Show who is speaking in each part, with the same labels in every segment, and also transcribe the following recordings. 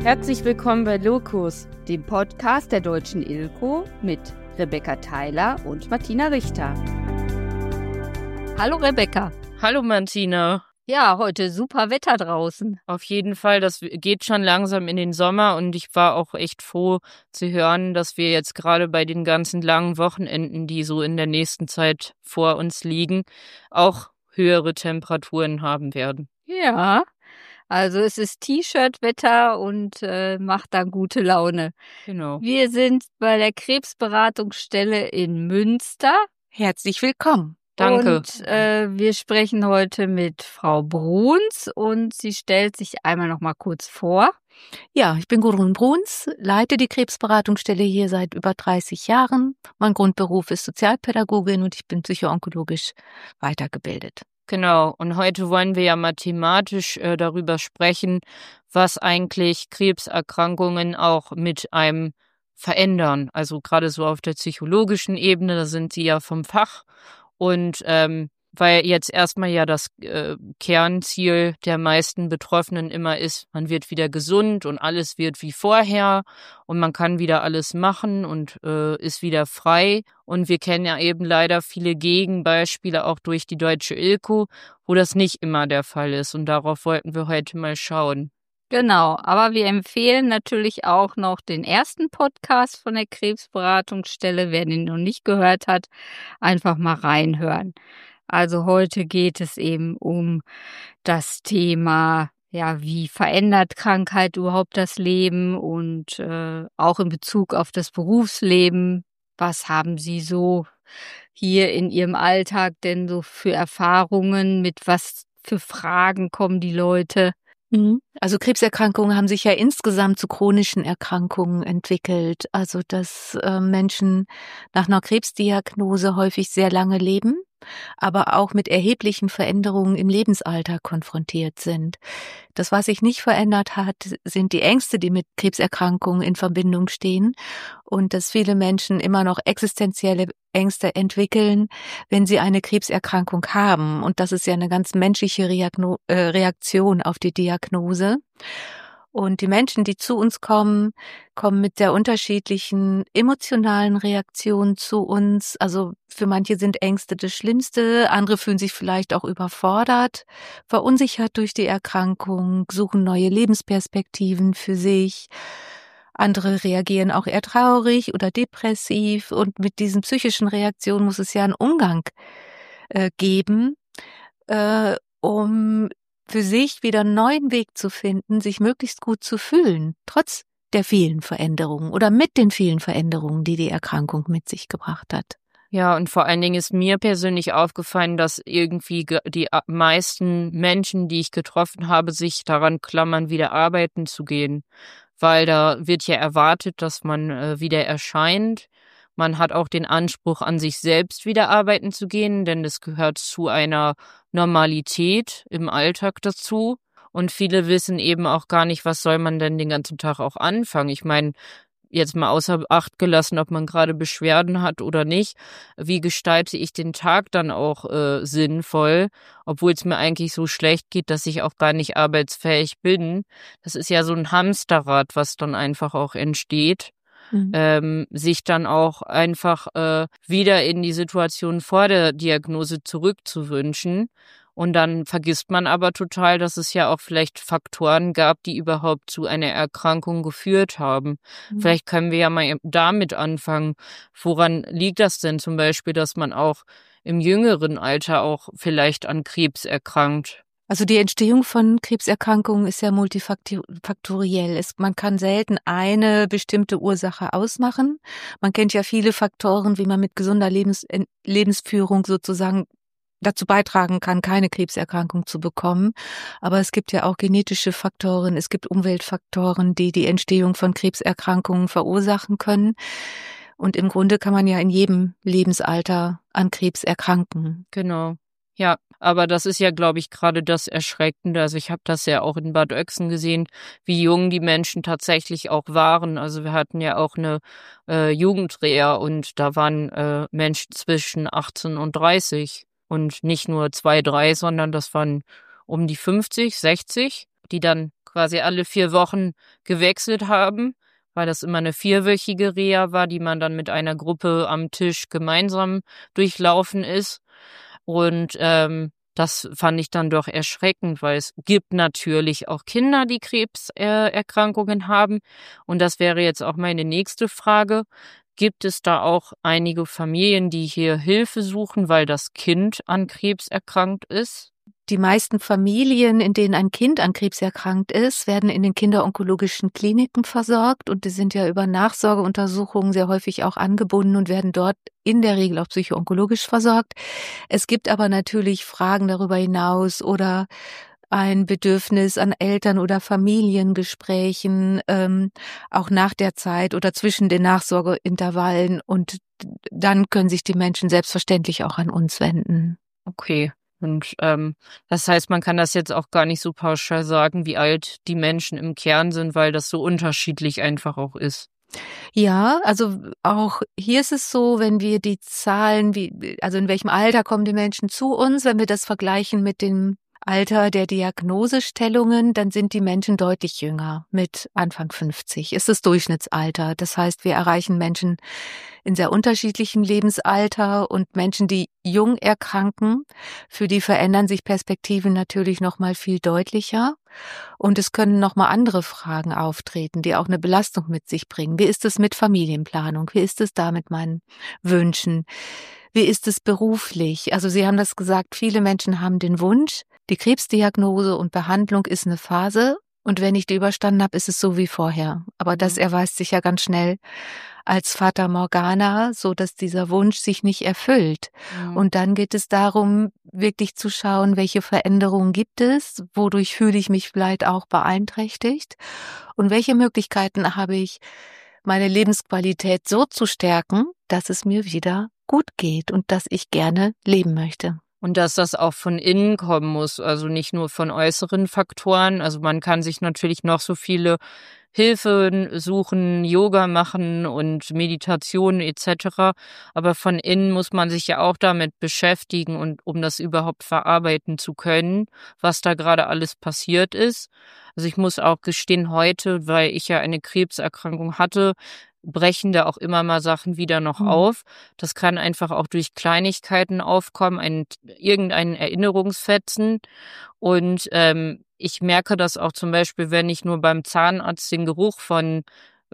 Speaker 1: Herzlich willkommen bei Locus,
Speaker 2: dem Podcast der Deutschen ILCO mit Rebecca Theiler und Martina Richter. Hallo Rebecca.
Speaker 1: Hallo Martina.
Speaker 2: Ja, heute super Wetter draußen.
Speaker 1: Auf jeden Fall, das geht schon langsam in den Sommer und ich war auch echt froh zu hören, dass wir jetzt gerade bei den ganzen langen Wochenenden, die so in der nächsten Zeit vor uns liegen, auch höhere Temperaturen haben werden.
Speaker 2: Ja, also es ist T-Shirt-Wetter und macht dann gute Laune.
Speaker 1: Genau.
Speaker 2: Wir sind bei der Krebsberatungsstelle in Münster.
Speaker 3: Herzlich willkommen.
Speaker 1: Danke.
Speaker 2: Und wir sprechen heute mit Frau Bruns und sie stellt sich einmal noch mal kurz vor.
Speaker 3: Ja, ich bin Gudrun Bruns, leite die Krebsberatungsstelle hier seit über 30 Jahren. Mein Grundberuf ist Sozialpädagogin und ich bin psychoonkologisch weitergebildet.
Speaker 1: Genau, und heute wollen wir ja mathematisch darüber sprechen, was eigentlich Krebserkrankungen auch mit einem verändern. Also gerade so auf der psychologischen Ebene, da sind sie ja vom Fach. Und weil jetzt erstmal ja das Kernziel der meisten Betroffenen immer ist, man wird wieder gesund und alles wird wie vorher und man kann wieder alles machen und ist wieder frei. Und wir kennen ja eben leider viele Gegenbeispiele auch durch die Deutsche ILCO, wo das nicht immer der Fall ist. Und darauf wollten wir heute mal schauen.
Speaker 2: Genau, aber wir empfehlen natürlich auch noch den ersten Podcast von der Krebsberatungsstelle. Wer den noch nicht gehört hat, einfach mal reinhören. Also heute geht es eben um das Thema, ja, wie verändert Krankheit überhaupt das Leben und auch in Bezug auf das Berufsleben. Was haben Sie so hier in Ihrem Alltag denn so für Erfahrungen? Mit was für Fragen kommen die Leute?
Speaker 3: Also Krebserkrankungen haben sich ja insgesamt zu chronischen Erkrankungen entwickelt. Also dass Menschen nach einer Krebsdiagnose häufig sehr lange leben, aber auch mit erheblichen Veränderungen im Lebensalter konfrontiert sind. Das, was sich nicht verändert hat, sind die Ängste, die mit Krebserkrankungen in Verbindung stehen und dass viele Menschen immer noch existenzielle Ängste entwickeln, wenn sie eine Krebserkrankung haben. Und das ist ja eine ganz menschliche Reaktion auf die Diagnose. Und die Menschen, die zu uns kommen mit sehr unterschiedlichen emotionalen Reaktionen zu uns. Also für manche sind Ängste das Schlimmste, andere fühlen sich vielleicht auch überfordert, verunsichert durch die Erkrankung, suchen neue Lebensperspektiven für sich. Andere reagieren auch eher traurig oder depressiv. Und mit diesen psychischen Reaktionen muss es ja einen Umgang geben, um für sich wieder einen neuen Weg zu finden, sich möglichst gut zu fühlen, trotz der vielen Veränderungen oder mit den vielen Veränderungen, die die Erkrankung mit sich gebracht hat.
Speaker 1: Ja, und vor allen Dingen ist mir persönlich aufgefallen, dass irgendwie die meisten Menschen, die ich getroffen habe, sich daran klammern, wieder arbeiten zu gehen. Weil da wird ja erwartet, dass man wieder erscheint. Man hat auch den Anspruch, an sich selbst wieder arbeiten zu gehen, denn das gehört zu einer Normalität im Alltag dazu. Und viele wissen eben auch gar nicht, was soll man denn den ganzen Tag auch anfangen. Ich meine, jetzt mal außer Acht gelassen, ob man gerade Beschwerden hat oder nicht. Wie gestalte ich den Tag dann auch sinnvoll, obwohl es mir eigentlich so schlecht geht, dass ich auch gar nicht arbeitsfähig bin. Das ist ja so ein Hamsterrad, was dann einfach auch entsteht. Sich dann auch einfach wieder in die Situation vor der Diagnose zurückzuwünschen. Und dann vergisst man aber total, dass es ja auch vielleicht Faktoren gab, die überhaupt zu einer Erkrankung geführt haben. Vielleicht können wir ja mal damit anfangen. Woran liegt das denn zum Beispiel, dass man auch im jüngeren Alter auch vielleicht an Krebs erkrankt?
Speaker 3: Also die Entstehung von Krebserkrankungen ist ja multifaktoriell. Man kann selten eine bestimmte Ursache ausmachen. Man kennt ja viele Faktoren, wie man mit gesunder Lebensführung sozusagen dazu beitragen kann, keine Krebserkrankung zu bekommen. Aber es gibt ja auch genetische Faktoren, es gibt Umweltfaktoren, die die Entstehung von Krebserkrankungen verursachen können. Und im Grunde kann man ja in jedem Lebensalter an Krebs erkranken.
Speaker 1: Genau. Ja, aber das ist ja, glaube ich, gerade das Erschreckende. Also ich habe das ja auch in Bad Oecksen gesehen, wie jung die Menschen tatsächlich auch waren. Also wir hatten ja auch eine Jugendreha und da waren Menschen zwischen 18 und 30 und nicht nur 2, 3, sondern das waren um die 50, 60, die dann quasi alle 4 Wochen gewechselt haben, weil das immer eine 4-wöchige Reha war, die man dann mit einer Gruppe am Tisch gemeinsam durchlaufen ist. Und das fand ich dann doch erschreckend, weil es gibt natürlich auch Kinder, die Krebserkrankungen haben. Und das wäre jetzt auch meine nächste Frage. Gibt es da auch einige Familien, die hier Hilfe suchen, weil das Kind an Krebs erkrankt ist?
Speaker 3: Die meisten Familien, in denen ein Kind an Krebs erkrankt ist, werden in den kinderonkologischen Kliniken versorgt und die sind ja über Nachsorgeuntersuchungen sehr häufig auch angebunden und werden dort in der Regel auch psychoonkologisch versorgt. Es gibt aber natürlich Fragen darüber hinaus oder ein Bedürfnis an Eltern- oder Familiengesprächen, auch nach der Zeit oder zwischen den Nachsorgeintervallen und dann können sich die Menschen selbstverständlich auch an uns wenden.
Speaker 1: Okay. Und das heißt, man kann das jetzt auch gar nicht so pauschal sagen, wie alt die Menschen im Kern sind, weil das so unterschiedlich einfach auch ist.
Speaker 3: Ja, also auch hier ist es so, wenn wir die Zahlen, also in welchem Alter kommen die Menschen zu uns, wenn wir das vergleichen mit dem Alter der Diagnosestellungen, dann sind die Menschen deutlich jünger, mit Anfang 50 ist das Durchschnittsalter. Das heißt, wir erreichen Menschen in sehr unterschiedlichen Lebensalter und Menschen, die jung erkranken, für die verändern sich Perspektiven natürlich noch mal viel deutlicher. Und es können noch mal andere Fragen auftreten, die auch eine Belastung mit sich bringen. Wie ist es mit Familienplanung? Wie ist es da mit meinen Wünschen? Wie ist es beruflich? Also Sie haben das gesagt, viele Menschen haben den Wunsch, die Krebsdiagnose und Behandlung ist eine Phase und wenn ich die überstanden habe, ist es so wie vorher. Aber das erweist sich ja ganz schnell als Fata Morgana, so dass dieser Wunsch sich nicht erfüllt. Und dann geht es darum, wirklich zu schauen, welche Veränderungen gibt es, wodurch fühle ich mich vielleicht auch beeinträchtigt und welche Möglichkeiten habe ich, meine Lebensqualität so zu stärken, dass es mir wieder gut geht und dass ich gerne leben möchte.
Speaker 1: Und dass das auch von innen kommen muss, also nicht nur von äußeren Faktoren. Also man kann sich natürlich noch so viele Hilfen suchen, Yoga machen und Meditation etc. Aber von innen muss man sich ja auch damit beschäftigen und um das überhaupt verarbeiten zu können, was da gerade alles passiert ist. Also ich muss auch gestehen, heute, weil ich ja eine Krebserkrankung hatte, brechen da auch immer mal Sachen wieder noch auf. Das kann einfach auch durch Kleinigkeiten aufkommen, irgendeinen Erinnerungsfetzen. Und ich merke das auch zum Beispiel, wenn ich nur beim Zahnarzt den Geruch von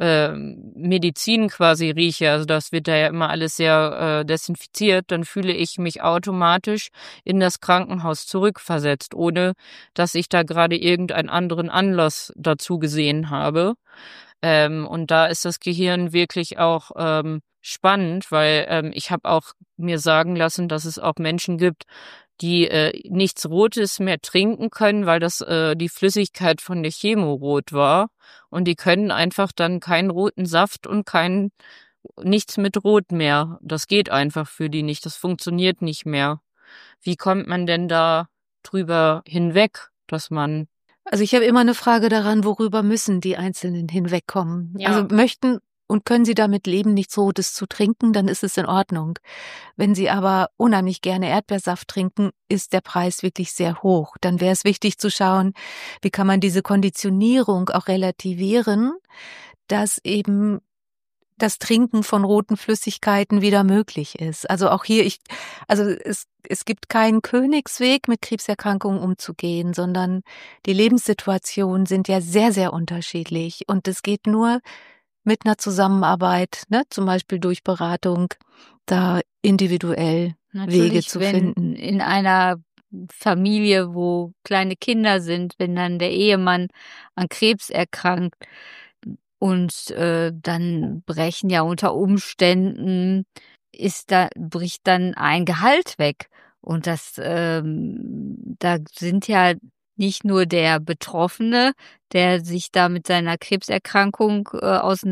Speaker 1: Medizin quasi rieche, also das wird da ja immer alles sehr desinfiziert, dann fühle ich mich automatisch in das Krankenhaus zurückversetzt, ohne dass ich da gerade irgendeinen anderen Anlass dazu gesehen habe. Und da ist das Gehirn wirklich auch spannend, weil ich habe auch mir sagen lassen, dass es auch Menschen gibt, die nichts Rotes mehr trinken können, weil das die Flüssigkeit von der Chemo rot war. Und die können einfach dann keinen roten Saft und nichts mit Rot mehr. Das geht einfach für die nicht. Das funktioniert nicht mehr. Wie kommt man denn da drüber hinweg, dass man...
Speaker 3: Also ich habe immer eine Frage daran, worüber müssen die Einzelnen hinwegkommen?
Speaker 1: Ja.
Speaker 3: Also möchten und können sie damit leben, nichts Rotes zu trinken, dann ist es in Ordnung. Wenn sie aber unheimlich gerne Erdbeersaft trinken, ist der Preis wirklich sehr hoch. Dann wäre es wichtig zu schauen, wie kann man diese Konditionierung auch relativieren, dass eben das Trinken von roten Flüssigkeiten wieder möglich ist. Also auch hier, es gibt keinen Königsweg, mit Krebserkrankungen umzugehen, sondern die Lebenssituationen sind ja sehr, sehr unterschiedlich. Und es geht nur mit einer Zusammenarbeit, ne, zum Beispiel durch Beratung, da individuell Wege zu finden.
Speaker 2: In einer Familie, wo kleine Kinder sind, wenn dann der Ehemann an Krebs erkrankt, und dann brechen ja unter Umständen bricht dann ein Gehalt weg. Und da sind ja nicht nur der Betroffene, der sich da mit seiner Krebserkrankung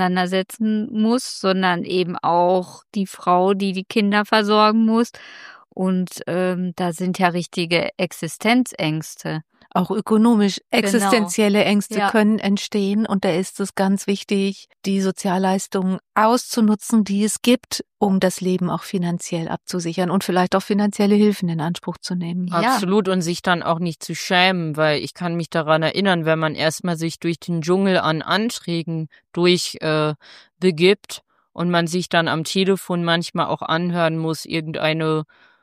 Speaker 2: auseinandersetzen muss, sondern eben auch die Frau, die die Kinder versorgen muss. Und da sind ja richtige Existenzängste.
Speaker 3: Auch ökonomisch existenzielle Ängste
Speaker 2: Ja.
Speaker 3: können entstehen. Und da ist es ganz wichtig, die Sozialleistungen auszunutzen, die es gibt, um das Leben auch finanziell abzusichern und vielleicht auch finanzielle Hilfen in Anspruch zu nehmen.
Speaker 2: Ja.
Speaker 1: Absolut, und sich dann auch nicht zu schämen, weil ich kann mich daran erinnern, wenn man erstmal sich durch den Dschungel an Anträgen begibt und man sich dann am Telefon manchmal auch anhören muss, irgendeine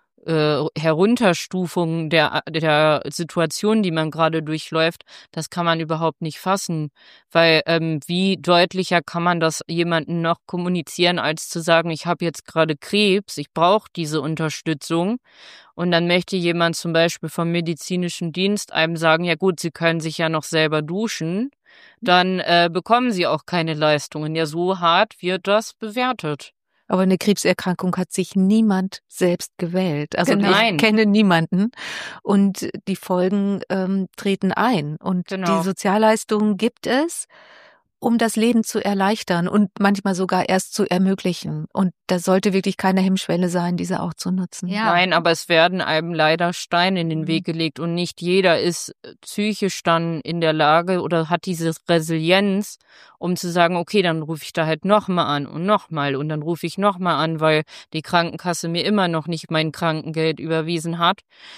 Speaker 1: Herunterstufung der Situation, die man gerade durchläuft, das kann man überhaupt nicht fassen, weil wie deutlicher kann man das jemandem noch kommunizieren, als zu sagen, ich habe jetzt gerade Krebs, ich brauche diese Unterstützung, und dann möchte jemand zum Beispiel vom medizinischen Dienst einem sagen, ja gut, Sie können sich ja noch selber duschen, dann bekommen Sie auch keine Leistungen. Ja, so hart wird das bewertet.
Speaker 3: Aber eine Krebserkrankung hat sich niemand selbst gewählt. Also
Speaker 2: Genau.
Speaker 3: ich kenne niemanden. Und die Folgen treten ein. Und
Speaker 1: Genau.
Speaker 3: die Sozialleistungen gibt es, um das Leben zu erleichtern und manchmal sogar erst zu ermöglichen. Und da sollte wirklich keine Hemmschwelle sein, diese auch zu nutzen.
Speaker 2: Ja.
Speaker 1: Nein, aber es werden einem leider Steine in den Weg gelegt und nicht jeder ist psychisch dann in der Lage oder hat diese Resilienz, um zu sagen, okay, dann rufe ich da halt nochmal an und nochmal und dann rufe ich nochmal an, weil die Krankenkasse mir immer noch nicht mein Krankengeld überwiesen hat.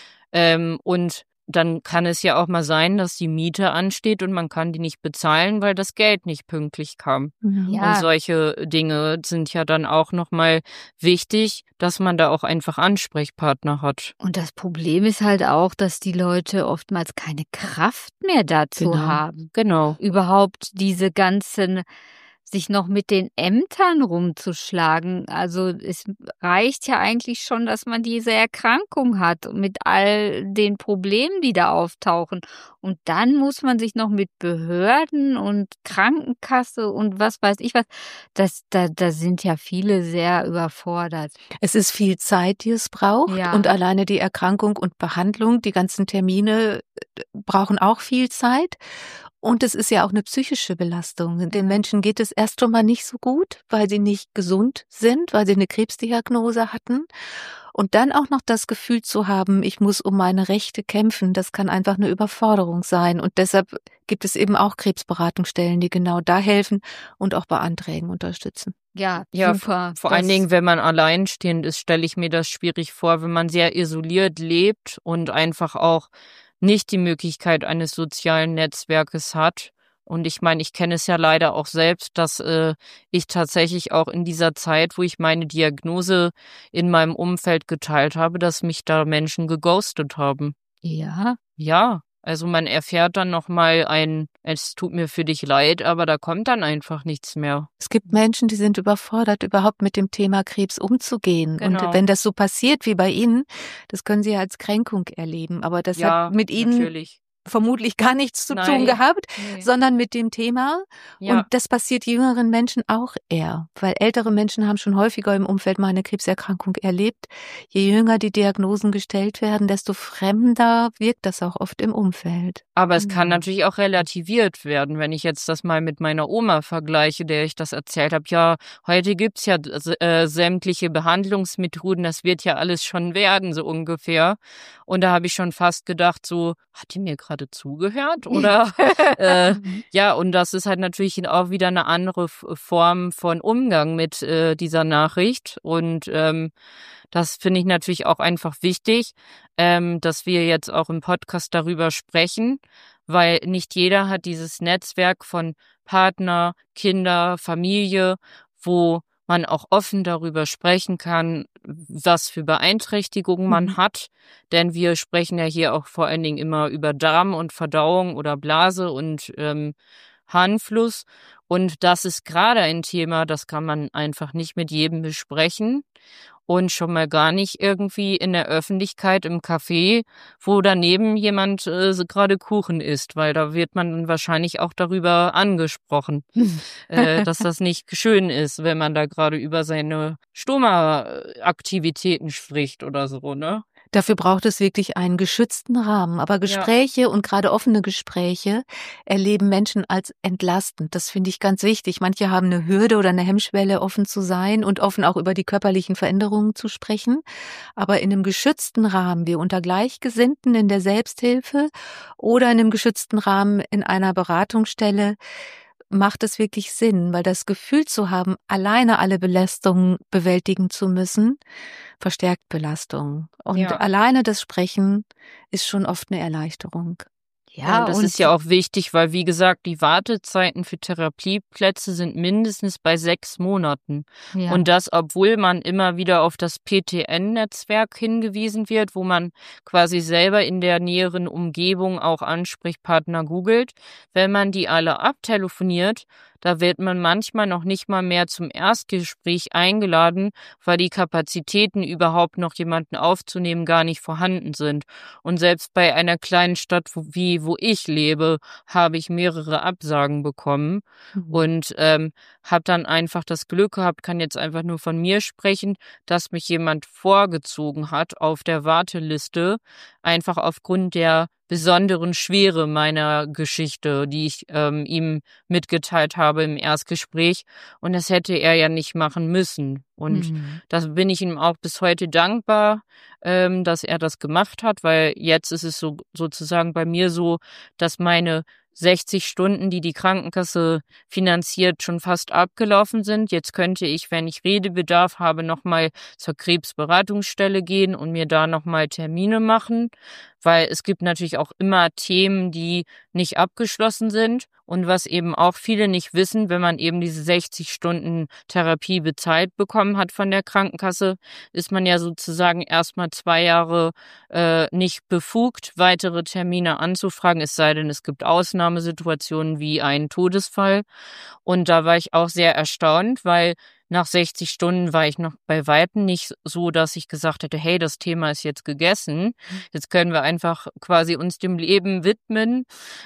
Speaker 1: Und dann kann es ja auch mal sein, dass die Miete ansteht und man kann die nicht bezahlen, weil das Geld nicht pünktlich kam.
Speaker 2: Ja.
Speaker 1: Und solche Dinge sind ja dann auch nochmal wichtig, dass man da auch einfach Ansprechpartner hat.
Speaker 2: Und das Problem ist halt auch, dass die Leute oftmals keine Kraft mehr dazu
Speaker 3: Genau.
Speaker 2: haben.
Speaker 1: Genau.
Speaker 2: Überhaupt diese ganzen, sich noch mit den Ämtern rumzuschlagen. Also es reicht ja eigentlich schon, dass man diese Erkrankung hat mit all den Problemen, die da auftauchen. Und dann muss man sich noch mit Behörden und Krankenkasse und was weiß ich was. Da sind ja viele sehr überfordert.
Speaker 3: Es ist viel Zeit, die es braucht.
Speaker 2: Ja.
Speaker 3: Und alleine die Erkrankung und Behandlung, die ganzen Termine brauchen auch viel Zeit. Und es ist ja auch eine psychische Belastung. Den Menschen geht es erst schon mal nicht so gut, weil sie nicht gesund sind, weil sie eine Krebsdiagnose hatten. Und dann auch noch das Gefühl zu haben, ich muss um meine Rechte kämpfen, das kann einfach eine Überforderung sein. Und deshalb gibt es eben auch Krebsberatungsstellen, die genau da helfen und auch bei Anträgen unterstützen.
Speaker 2: Ja,
Speaker 1: Ja,
Speaker 2: super.
Speaker 1: vor allen Dingen, wenn man alleinstehend ist, stelle ich mir das schwierig vor, wenn man sehr isoliert lebt und einfach auch nicht die Möglichkeit eines sozialen Netzwerkes hat. Und ich meine, ich kenne es ja leider auch selbst, dass ich tatsächlich auch in dieser Zeit, wo ich meine Diagnose in meinem Umfeld geteilt habe, dass mich da Menschen geghostet haben.
Speaker 2: Ja.
Speaker 1: Ja, also man erfährt dann nochmal es tut mir für dich leid, aber da kommt dann einfach nichts mehr.
Speaker 3: Es gibt Menschen, die sind überfordert, überhaupt mit dem Thema Krebs umzugehen.
Speaker 1: Genau.
Speaker 3: Und wenn das so passiert wie bei Ihnen, das können Sie ja als Kränkung erleben. Aber das
Speaker 1: Ja,
Speaker 3: hat mit Ihnen
Speaker 1: natürlich.
Speaker 3: vermutlich gar nichts zu
Speaker 1: Nein.
Speaker 3: tun gehabt,
Speaker 2: Nee.
Speaker 3: sondern mit dem Thema.
Speaker 1: Ja.
Speaker 3: Und das passiert jüngeren Menschen auch eher, weil ältere Menschen haben schon häufiger im Umfeld mal eine Krebserkrankung erlebt. Je jünger die Diagnosen gestellt werden, desto fremder wirkt das auch oft im Umfeld.
Speaker 1: Aber es kann natürlich auch relativiert werden, wenn ich jetzt das mal mit meiner Oma vergleiche, der ich das erzählt habe. Ja, heute gibt's ja sämtliche Behandlungsmethoden, das wird ja alles schon werden, so ungefähr. Und da habe ich schon fast gedacht, so, hat die mir gerade zugehört? Oder ja, und das ist halt natürlich auch wieder eine andere Form von Umgang mit dieser Nachricht. Und das finde ich natürlich auch einfach wichtig, dass wir jetzt auch im Podcast darüber sprechen, weil nicht jeder hat dieses Netzwerk von Partner, Kinder, Familie, wo man auch offen darüber sprechen kann, was für Beeinträchtigungen man hat. Denn wir sprechen ja hier auch vor allen Dingen immer über Darm und Verdauung oder Blase und Harnfluss. Und das ist gerade ein Thema, das kann man einfach nicht mit jedem besprechen. Und schon mal gar nicht irgendwie in der Öffentlichkeit im Café, wo daneben jemand gerade Kuchen isst, weil da wird man dann wahrscheinlich auch darüber angesprochen, dass das nicht schön ist, wenn man da gerade über seine Stoma-Aktivitäten spricht oder so, ne?
Speaker 3: Dafür braucht es wirklich einen geschützten Rahmen. Aber Gespräche und gerade offene Gespräche erleben Menschen als entlastend. Das finde ich ganz wichtig. Manche haben eine Hürde oder eine Hemmschwelle, offen zu sein und offen auch über die körperlichen Veränderungen zu sprechen. Aber in einem geschützten Rahmen, wie unter Gleichgesinnten in der Selbsthilfe oder in einem geschützten Rahmen in einer Beratungsstelle, macht es wirklich Sinn, weil das Gefühl zu haben, alleine alle Belastungen bewältigen zu müssen, verstärkt Belastung. Und alleine das Sprechen ist schon oft eine Erleichterung.
Speaker 1: Ja, und das ist ja auch wichtig, weil, wie gesagt, die Wartezeiten für Therapieplätze sind mindestens bei 6 Monaten.
Speaker 2: Ja.
Speaker 1: Und das, obwohl man immer wieder auf das PTN-Netzwerk hingewiesen wird, wo man quasi selber in der näheren Umgebung auch Ansprechpartner googelt. Wenn man die alle abtelefoniert, da wird man manchmal noch nicht mal mehr zum Erstgespräch eingeladen, weil die Kapazitäten, überhaupt noch jemanden aufzunehmen, gar nicht vorhanden sind. Und selbst bei einer kleinen Stadt wo ich lebe, habe ich mehrere Absagen bekommen und habe dann einfach das Glück gehabt, kann jetzt einfach nur von mir sprechen, dass mich jemand vorgezogen hat auf der Warteliste, einfach aufgrund der besonderen Schwere meiner Geschichte, die ich ihm mitgeteilt habe im Erstgespräch. Und das hätte er ja nicht machen müssen. Und das bin ich ihm auch bis heute dankbar, dass er das gemacht hat, weil jetzt ist es so sozusagen bei mir so, dass meine 60 Stunden, die die Krankenkasse finanziert, schon fast abgelaufen sind. Jetzt könnte ich, wenn ich Redebedarf habe, nochmal zur Krebsberatungsstelle gehen und mir da nochmal Termine machen, weil es gibt natürlich auch immer Themen, die nicht abgeschlossen sind. Und was eben auch viele nicht wissen, wenn man eben diese 60 Stunden Therapie bezahlt bekommen hat von der Krankenkasse, ist man ja sozusagen erstmal 2 Jahre nicht befugt, weitere Termine anzufragen, es sei denn, es gibt Ausnahmesituationen wie einen Todesfall. Und da war ich auch sehr erstaunt, weil nach 60 Stunden war ich noch bei Weitem nicht so, dass ich gesagt hätte, hey, das Thema ist jetzt gegessen. Jetzt können wir einfach quasi uns dem Leben widmen.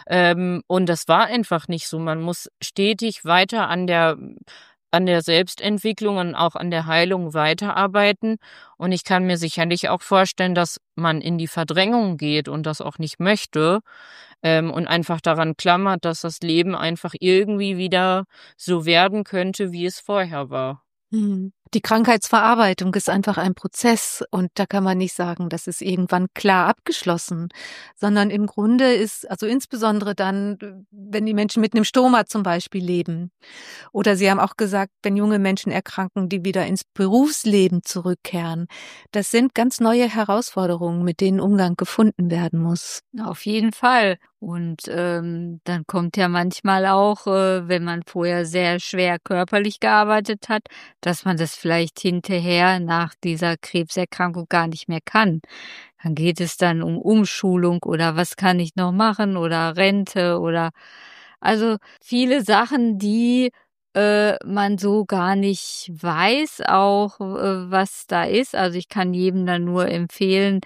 Speaker 1: Und das war einfach nicht so. Man muss stetig weiter an der Selbstentwicklung und auch an der Heilung weiterarbeiten. Und ich kann mir sicherlich auch vorstellen, dass man in die Verdrängung geht und das auch nicht möchte und einfach daran klammert, dass das Leben einfach irgendwie wieder so werden könnte, wie es vorher war.
Speaker 3: Die Krankheitsverarbeitung ist einfach ein Prozess und da kann man nicht sagen, das ist irgendwann klar abgeschlossen, sondern im Grunde ist, also insbesondere dann, wenn die Menschen mit einem Stoma zum Beispiel leben oder Sie haben auch gesagt, wenn junge Menschen erkranken, die wieder ins Berufsleben zurückkehren, das sind ganz neue Herausforderungen, mit denen Umgang gefunden werden muss.
Speaker 2: Auf jeden Fall. Und dann kommt ja manchmal auch, wenn man vorher sehr schwer körperlich gearbeitet hat, dass man das vielleicht hinterher nach dieser Krebserkrankung gar nicht mehr kann. Dann geht es dann um Umschulung oder was kann ich noch machen oder Rente oder also viele Sachen, die man so gar nicht weiß, auch was da ist. Also ich kann jedem dann nur empfehlen,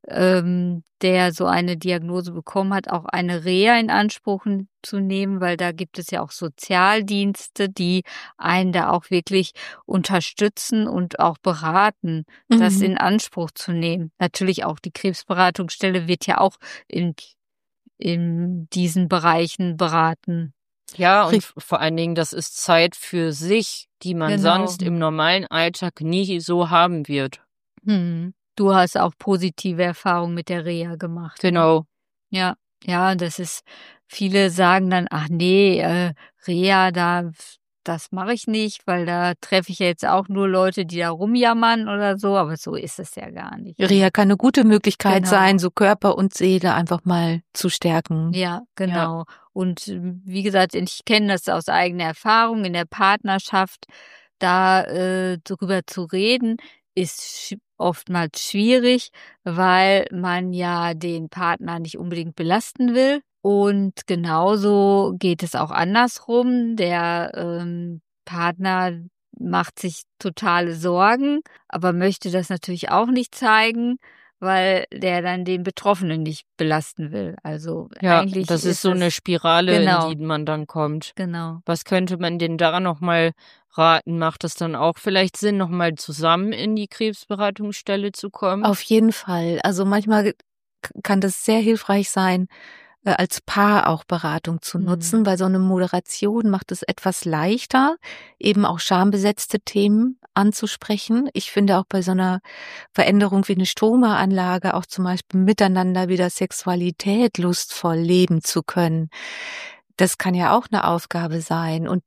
Speaker 2: der so eine Diagnose bekommen hat, auch eine Reha in Anspruch zu nehmen, weil da gibt es ja auch Sozialdienste, die einen da auch wirklich unterstützen und auch beraten, das in Anspruch zu nehmen. Natürlich auch die Krebsberatungsstelle wird ja auch in diesen Bereichen beraten.
Speaker 1: Ja, und vor allen Dingen, das ist Zeit für sich, die man sonst im normalen Alltag nie so haben wird.
Speaker 2: Du hast auch positive Erfahrungen mit der Reha gemacht.
Speaker 1: Genau.
Speaker 2: Ja, das ist, viele sagen dann, ach nee, Reha, das mache ich nicht, weil da treffe ich jetzt auch nur Leute, die da rumjammern oder so, aber so ist es ja gar nicht.
Speaker 3: Reha kann eine gute Möglichkeit sein, so Körper und Seele einfach mal zu stärken.
Speaker 2: Ja, genau. Ja. Und wie gesagt, ich kenne das aus eigener Erfahrung in der Partnerschaft, da darüber zu reden, ist oftmals schwierig, weil man ja den Partner nicht unbedingt belasten will. Und genauso geht es auch andersrum. Der Partner macht sich totale Sorgen, aber möchte das natürlich auch nicht zeigen, weil der dann den Betroffenen nicht belasten will. Also
Speaker 1: Ja,
Speaker 2: eigentlich
Speaker 1: das ist so
Speaker 2: das,
Speaker 1: eine Spirale,
Speaker 2: genau,
Speaker 1: in die man dann kommt.
Speaker 2: genau.
Speaker 1: Was könnte man denn da noch mal raten? Macht es dann auch vielleicht Sinn, noch mal zusammen in die Krebsberatungsstelle zu kommen?
Speaker 3: Auf jeden Fall. Also manchmal kann das sehr hilfreich sein, als Paar auch Beratung zu nutzen, weil so eine Moderation macht es etwas leichter, eben auch schambesetzte Themen anzusprechen. Ich finde auch bei so einer Veränderung wie eine Stromaanlage auch zum Beispiel miteinander wieder Sexualität lustvoll leben zu können. Das kann ja auch eine Aufgabe sein und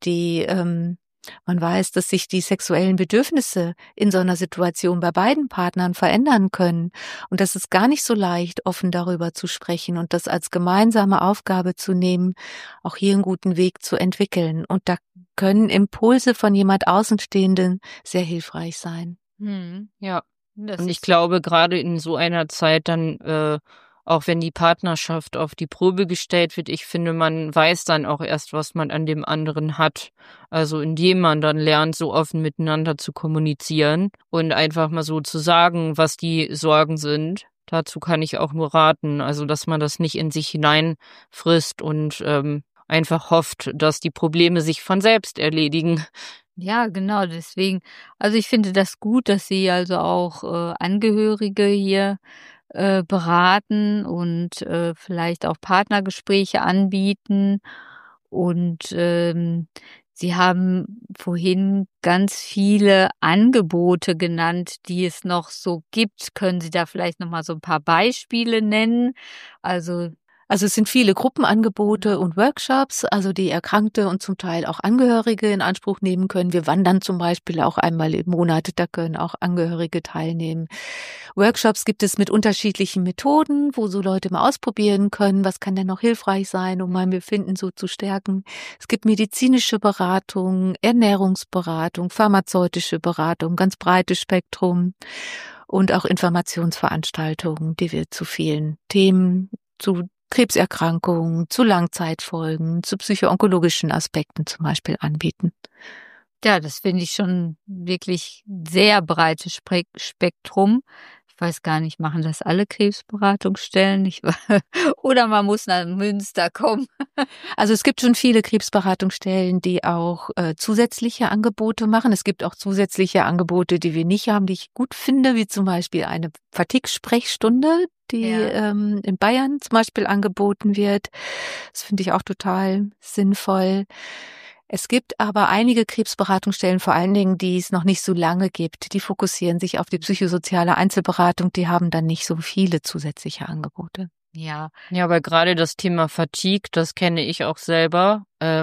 Speaker 3: man weiß, dass sich die sexuellen Bedürfnisse in so einer Situation bei beiden Partnern verändern können. Und das ist gar nicht so leicht, offen darüber zu sprechen und das als gemeinsame Aufgabe zu nehmen, auch hier einen guten Weg zu entwickeln. Und da können Impulse von jemand Außenstehenden sehr hilfreich sein.
Speaker 1: Ja.
Speaker 2: Das
Speaker 1: Und ich
Speaker 2: ist
Speaker 1: glaube, gerade in so einer Zeit dann, auch wenn die Partnerschaft auf die Probe gestellt wird, ich finde, man weiß dann auch erst, was man an dem anderen hat. Also, indem man dann lernt, so offen miteinander zu kommunizieren und einfach mal so zu sagen, was die Sorgen sind. Dazu kann ich auch nur raten. Also, dass man das nicht in sich hineinfrisst und einfach hofft, dass die Probleme sich von selbst erledigen.
Speaker 2: Ja, genau, deswegen, also ich finde das gut, dass Sie also auch Angehörige hier beraten und vielleicht auch Partnergespräche anbieten. Und Sie haben vorhin ganz viele Angebote genannt, die es noch so gibt. Können Sie da vielleicht noch mal so ein paar Beispiele nennen? Also
Speaker 3: Also es sind viele Gruppenangebote und Workshops, also die Erkrankte und zum Teil auch Angehörige in Anspruch nehmen können. Wir wandern zum Beispiel auch einmal im Monat, da können auch Angehörige teilnehmen. Workshops gibt es mit unterschiedlichen Methoden, wo so Leute mal ausprobieren können, was kann denn noch hilfreich sein, um mein Befinden so zu stärken. Es gibt medizinische Beratung, Ernährungsberatung, pharmazeutische Beratung, ganz breites Spektrum und auch Informationsveranstaltungen, die wir zu vielen Themen, zu Krebserkrankungen, zu Langzeitfolgen, zu psychoonkologischen Aspekten zum Beispiel anbieten.
Speaker 2: ja, das finde ich schon wirklich sehr breites Spektrum. Ich weiß gar nicht, machen das alle Krebsberatungsstellen? Oder man muss nach Münster kommen.
Speaker 3: Also es gibt schon viele Krebsberatungsstellen, die auch zusätzliche Angebote machen. Es gibt auch zusätzliche Angebote, die wir nicht haben, die ich gut finde, wie zum Beispiel eine Fatigue-Sprechstunde, die in Bayern zum Beispiel angeboten wird. Das finde ich auch total sinnvoll. Es gibt aber einige Krebsberatungsstellen, vor allen Dingen, die es noch nicht so lange gibt. Die fokussieren sich auf die psychosoziale Einzelberatung. Die haben dann nicht so viele zusätzliche Angebote.
Speaker 2: Ja,
Speaker 1: Ja, aber gerade das Thema Fatigue, das kenne ich auch selber.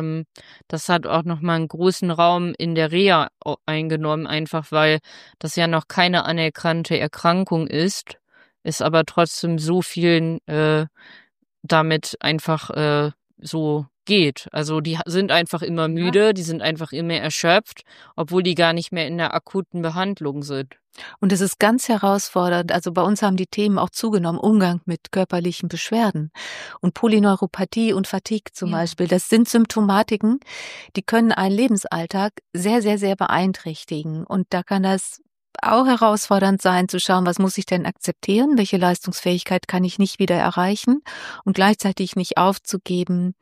Speaker 1: Das hat auch noch mal einen großen Raum in der Reha eingenommen, einfach weil das ja noch keine anerkannte Erkrankung ist, es aber trotzdem so vielen damit einfach so geht. Also, die sind einfach immer
Speaker 2: ja.
Speaker 1: müde, die sind einfach immer erschöpft, obwohl die gar nicht mehr in der akuten Behandlung sind.
Speaker 3: Und es ist ganz herausfordernd. Also bei uns haben die Themen auch zugenommen, Umgang mit körperlichen Beschwerden. Und Polyneuropathie und Fatigue zum
Speaker 2: Ja.
Speaker 3: Beispiel, das sind Symptomatiken, die können einen Lebensalltag sehr, sehr, sehr beeinträchtigen. Und da kann das auch herausfordernd sein, zu schauen, was muss ich denn akzeptieren, welche Leistungsfähigkeit kann ich nicht wieder erreichen und gleichzeitig nicht aufzugeben,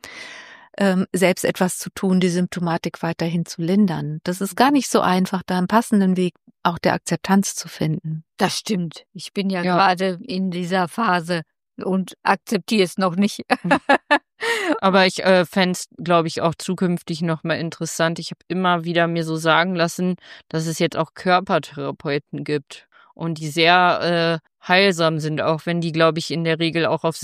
Speaker 3: selbst etwas zu tun, die Symptomatik weiterhin zu lindern. Das ist gar nicht so einfach, da einen passenden Weg auch der Akzeptanz zu finden.
Speaker 2: Das stimmt. Ich bin ja
Speaker 1: Ja.
Speaker 2: gerade in dieser Phase und akzeptiere es noch nicht.
Speaker 1: Aber ich fände es, glaube ich, auch zukünftig noch mal interessant. Ich habe immer wieder mir so sagen lassen, dass es jetzt auch Körpertherapeuten gibt und die sehr heilsam sind, auch wenn die, glaube ich, in der Regel auch auf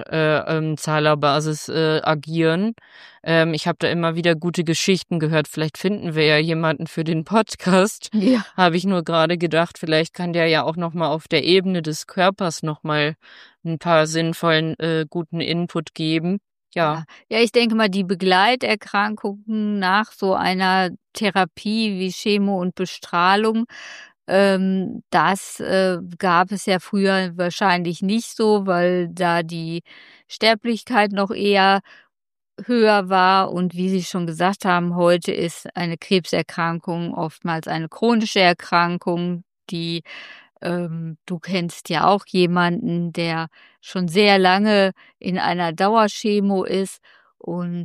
Speaker 1: Selbstzahlerbasis agieren. Ich habe da immer wieder gute Geschichten gehört. Vielleicht finden wir ja jemanden für den Podcast.
Speaker 2: Ja.
Speaker 1: Habe ich nur gerade gedacht, vielleicht kann der ja auch noch mal auf der Ebene des Körpers noch mal ein paar sinnvollen guten Input geben. Ja.
Speaker 2: Ja, ich denke mal, die Begleiterkrankungen nach so einer Therapie wie Chemo und Bestrahlung, das gab es ja früher wahrscheinlich nicht so, weil da die Sterblichkeit noch eher höher war. Und wie Sie schon gesagt haben, heute ist eine Krebserkrankung oftmals eine chronische Erkrankung, die Du kennst ja auch jemanden, der schon sehr lange in einer Dauerchemo ist und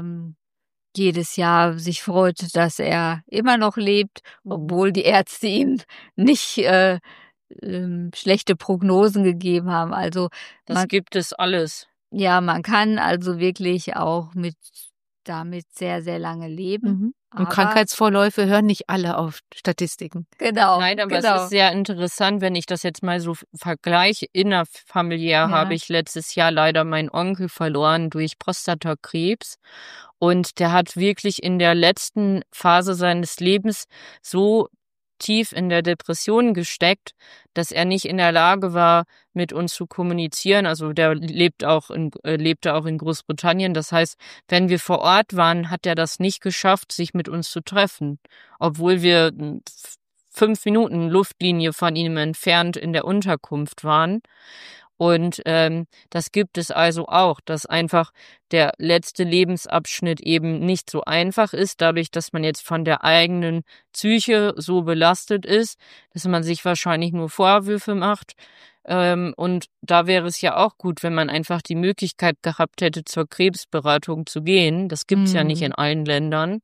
Speaker 2: jedes Jahr sich freut, dass er immer noch lebt, obwohl die Ärzte ihm nicht schlechte Prognosen gegeben haben. Also
Speaker 1: Das gibt es alles.
Speaker 2: ja, man kann also wirklich auch damit sehr, sehr lange leben.
Speaker 3: Und
Speaker 2: Aber
Speaker 3: Krankheitsvorläufe hören nicht alle auf Statistiken.
Speaker 2: genau,
Speaker 1: Nein, aber es
Speaker 2: genau.
Speaker 1: ist sehr interessant, wenn ich das jetzt mal so vergleiche. Innerfamiliär
Speaker 2: Ja.
Speaker 1: habe ich letztes Jahr leider meinen Onkel verloren durch Prostatakrebs. Und der hat wirklich in der letzten Phase seines Lebens so tief in der Depression gesteckt, dass er nicht in der Lage war, mit uns zu kommunizieren. Also der lebte auch in Großbritannien. Das heißt, wenn wir vor Ort waren, hat er das nicht geschafft, sich mit uns zu treffen, obwohl wir 5 Minuten Luftlinie von ihm entfernt in der Unterkunft waren. Und das gibt es also auch, dass einfach der letzte Lebensabschnitt eben nicht so einfach ist, dadurch, dass man jetzt von der eigenen Psyche so belastet ist, dass man sich wahrscheinlich nur Vorwürfe macht. Und da wäre es ja auch gut, wenn man einfach die Möglichkeit gehabt hätte, zur Krebsberatung zu gehen. Das gibt's ja nicht in allen Ländern.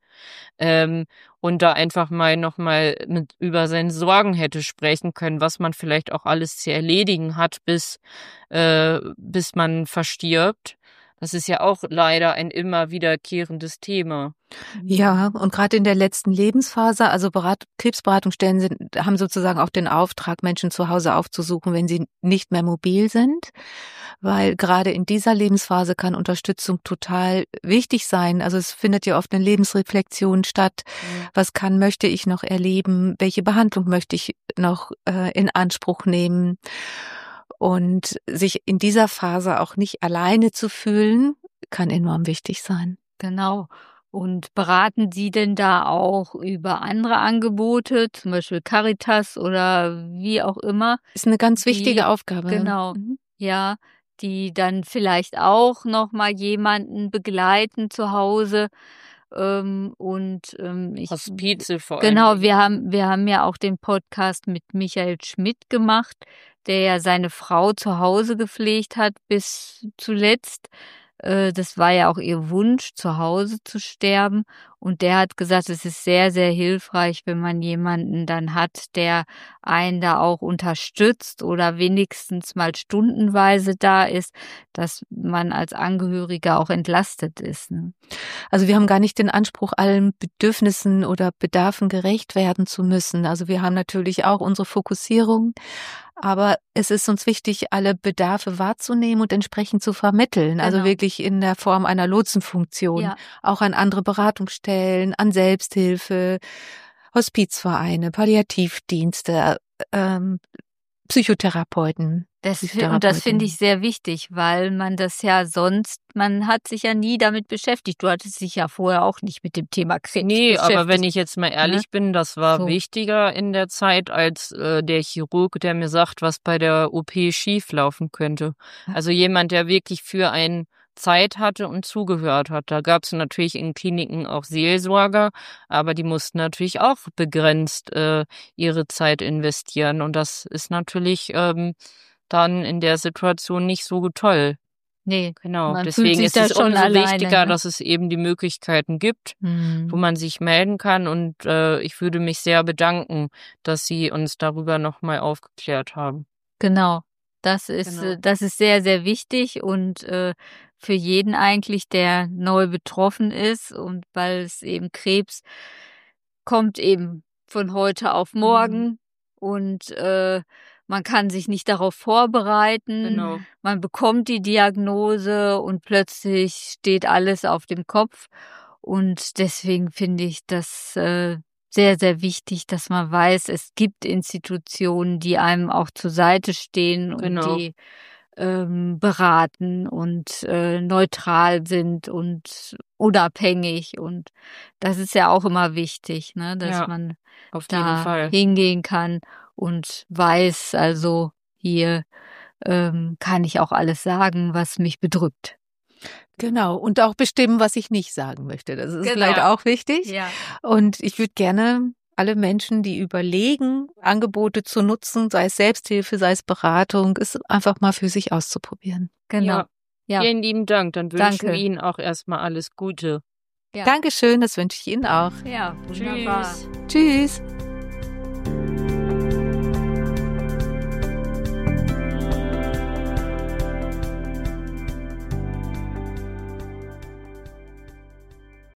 Speaker 1: Und da einfach nochmal über seine Sorgen hätte sprechen können, was man vielleicht auch alles zu erledigen hat, bis man verstirbt. Das ist ja auch leider ein immer wiederkehrendes Thema.
Speaker 3: Ja, und gerade in der letzten Lebensphase, also Krebsberatungsstellen haben sozusagen auch den Auftrag, Menschen zu Hause aufzusuchen, wenn sie nicht mehr mobil sind, weil gerade in dieser Lebensphase kann Unterstützung total wichtig sein. Also es findet ja oft eine Lebensreflexion statt. Was möchte ich noch erleben? Welche Behandlung möchte ich noch in Anspruch nehmen? Und sich in dieser Phase auch nicht alleine zu fühlen, kann enorm wichtig sein.
Speaker 2: Genau. Und beraten Sie denn da auch über andere Angebote, zum Beispiel Caritas oder wie auch immer?
Speaker 3: Ist eine ganz wichtige Aufgabe.
Speaker 2: Genau, ja, die dann vielleicht auch noch mal jemanden begleiten zu Hause.
Speaker 1: Hospize vor allem.
Speaker 2: Genau, wir haben ja auch den Podcast mit Michael Schmidt gemacht, der ja seine Frau zu Hause gepflegt hat bis zuletzt. Das war ja auch ihr Wunsch, zu Hause zu sterben. Und der hat gesagt, es ist sehr, sehr hilfreich, wenn man jemanden dann hat, der einen da auch unterstützt oder wenigstens mal stundenweise da ist, dass man als Angehöriger auch entlastet ist. Ne?
Speaker 3: Also wir haben gar nicht den Anspruch, allen Bedürfnissen oder Bedarfen gerecht werden zu müssen. Also wir haben natürlich auch unsere Fokussierung, aber es ist uns wichtig, alle Bedarfe wahrzunehmen und entsprechend zu vermitteln. Also
Speaker 2: Genau.
Speaker 3: wirklich in der Form einer Lotsenfunktion,
Speaker 2: Ja.
Speaker 3: auch an andere Beratungsstellen, an Selbsthilfe, Hospizvereine, Palliativdienste, Psychotherapeuten.
Speaker 2: Und das finde ich sehr wichtig, weil man das ja sonst, man hat sich ja nie damit beschäftigt. Du hattest dich ja vorher auch nicht mit dem Thema Krebs beschäftigt.
Speaker 1: Aber wenn ich jetzt mal ehrlich bin, das war wichtiger in der Zeit als der Chirurg, der mir sagt, was bei der OP schieflaufen könnte. Also jemand, der wirklich für einen Zeit hatte und zugehört hat. Da gab es natürlich in Kliniken auch Seelsorger, aber die mussten natürlich auch begrenzt ihre Zeit investieren. Und das ist natürlich dann in der Situation nicht so toll.
Speaker 2: Nee,
Speaker 1: genau.
Speaker 2: Man
Speaker 1: Deswegen
Speaker 2: fühlt sich
Speaker 1: ist es
Speaker 2: da schon
Speaker 1: umso
Speaker 2: alleine,
Speaker 1: wichtiger,
Speaker 2: ne?
Speaker 1: dass es eben die Möglichkeiten gibt, wo man sich melden kann. Und ich würde mich sehr bedanken, dass Sie uns darüber nochmal aufgeklärt haben.
Speaker 2: Genau. Das ist sehr, sehr wichtig und für jeden eigentlich, der neu betroffen ist, und weil es eben Krebs kommt eben von heute auf morgen und man kann sich nicht darauf vorbereiten.
Speaker 1: Genau.
Speaker 2: Man bekommt die Diagnose und plötzlich steht alles auf dem Kopf. Und deswegen finde ich das sehr, sehr wichtig, dass man weiß, es gibt Institutionen, die einem auch zur Seite stehen und die beraten und neutral sind und unabhängig. Und das ist ja auch immer wichtig, ne, dass man
Speaker 1: auf jeden
Speaker 2: da
Speaker 1: Fall
Speaker 2: hingehen kann und weiß, also hier kann ich auch alles sagen, was mich bedrückt.
Speaker 3: Genau, und auch bestimmen, was ich nicht sagen möchte. Das ist vielleicht auch wichtig.
Speaker 2: Ja.
Speaker 3: Und ich würde gerne alle Menschen, die überlegen, Angebote zu nutzen, sei es Selbsthilfe, sei es Beratung, es einfach mal für sich auszuprobieren.
Speaker 2: Genau. Ja.
Speaker 1: Vielen lieben Dank. Dann wünschen wir
Speaker 2: Danke.
Speaker 1: Ihnen auch erstmal alles Gute.
Speaker 2: Ja.
Speaker 3: Dankeschön, das wünsche ich Ihnen auch.
Speaker 2: Ja, wunderbar.
Speaker 1: Tschüss.
Speaker 3: Tschüss.